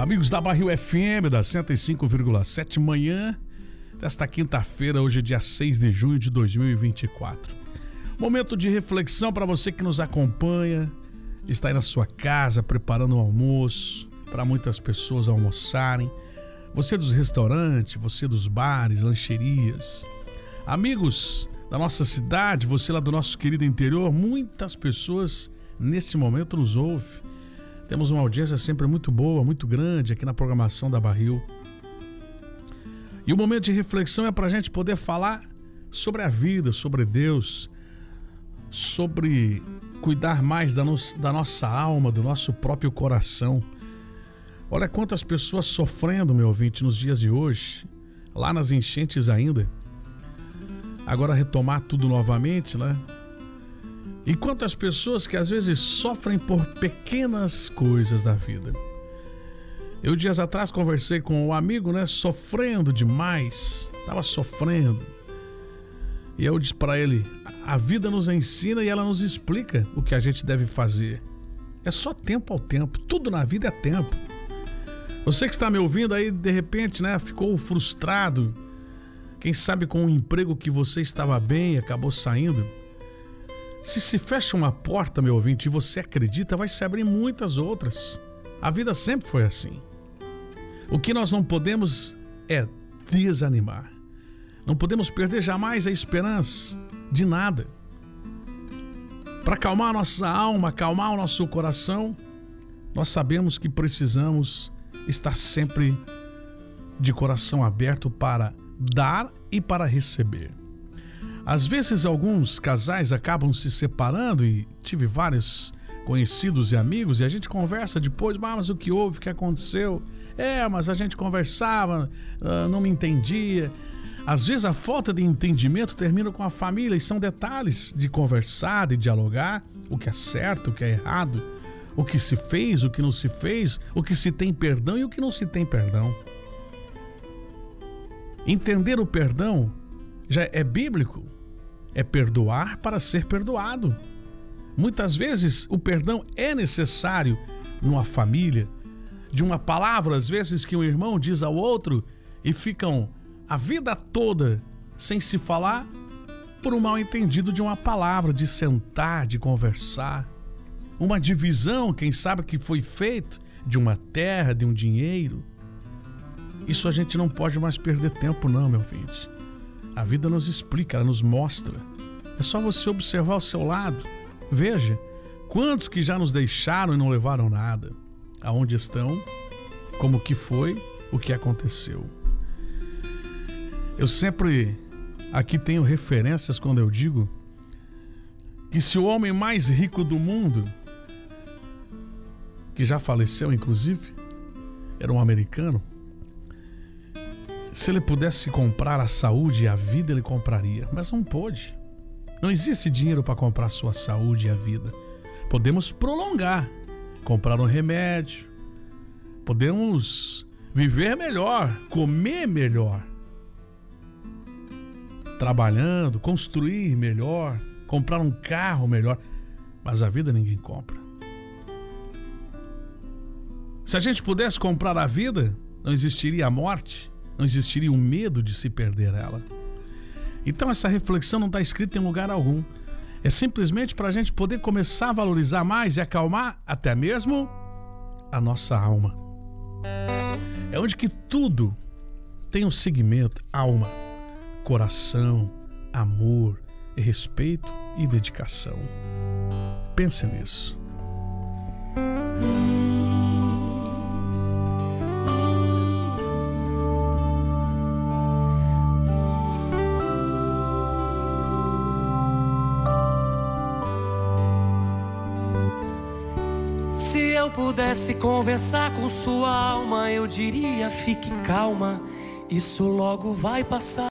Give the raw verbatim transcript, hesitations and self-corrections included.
Amigos da Barril F M, da cento e cinco vírgula sete, manhã desta quinta-feira, hoje é dia seis de junho de dois mil e vinte e quatro. Momento de reflexão para você que nos acompanha, está aí na sua casa preparando o almoço, para muitas pessoas almoçarem. Você dos restaurantes, você dos bares, lancherias. Amigos da nossa cidade, você lá do nosso querido interior, muitas pessoas neste momento nos ouvem. Temos uma audiência sempre muito boa, muito grande aqui na programação da Barril. E o momento de reflexão é para a gente poder falar sobre a vida, sobre Deus, sobre cuidar mais da, no, da nossa alma, do nosso próprio coração. Olha quantas pessoas sofrendo, meu ouvinte, nos dias de hoje, lá nas enchentes ainda. Agora retomar tudo novamente, né? E quantas pessoas que às vezes sofrem por pequenas coisas da vida. Eu dias atrás conversei com um amigo, né? Sofrendo demais, estava sofrendo. E eu disse para ele, a vida nos ensina e ela nos explica o que a gente deve fazer. É só tempo ao tempo, tudo na vida é tempo. Você que está me ouvindo aí, de repente, né? Ficou frustrado. Quem sabe com um emprego que você estava bem e acabou saindo. Se se fecha uma porta, meu ouvinte, e você acredita, vai se abrir muitas outras. A vida sempre foi assim. O que nós não podemos é desanimar. Não podemos perder jamais a esperança de nada. Para acalmar a nossa alma, acalmar o nosso coração, nós sabemos que precisamos estar sempre de coração aberto para dar e para receber. Às vezes alguns casais acabam se separando e tive vários conhecidos e amigos e a gente conversa depois, mas o que houve, o que aconteceu? É, mas a gente conversava, não me entendia. Às vezes a falta de entendimento termina com a família e são detalhes de conversar, de dialogar, o que é certo, o que é errado, o que se fez, o que não se fez, o que se tem perdão e o que não se tem perdão. Entender o perdão já é bíblico. É perdoar para ser perdoado. Muitas vezes o perdão é necessário numa família, de uma palavra, às vezes, que um irmão diz ao outro e ficam a vida toda sem se falar por um mal entendido de uma palavra, de sentar, de conversar. Uma divisão, quem sabe que foi feito de uma terra, de um dinheiro. Isso a gente não pode mais perder tempo não, meu ouvinte. A vida nos explica, ela nos mostra. É só você observar ao seu lado. Veja, quantos que já nos deixaram e não levaram nada. Aonde estão, como que foi, o que aconteceu. Eu sempre aqui tenho referências quando eu digo que se o homem mais rico do mundo, que já faleceu inclusive, era um americano, se ele pudesse comprar a saúde e a vida, ele compraria, mas não pôde. Não existe dinheiro para comprar a sua saúde e a vida. Podemos prolongar, comprar um remédio, podemos viver melhor, comer melhor, trabalhando, construir melhor, comprar um carro melhor, mas a vida ninguém compra. Se a gente pudesse comprar a vida, não existiria a morte, não existiria o medo de se perder ela. Então essa reflexão não está escrita em lugar algum. É simplesmente para a gente poder começar a valorizar mais e acalmar até mesmo a nossa alma. É onde que tudo tem um segmento: alma, coração, amor, respeito e dedicação. Pense nisso. Se eu pudesse conversar com sua alma, eu diria: fique calma, isso logo vai passar.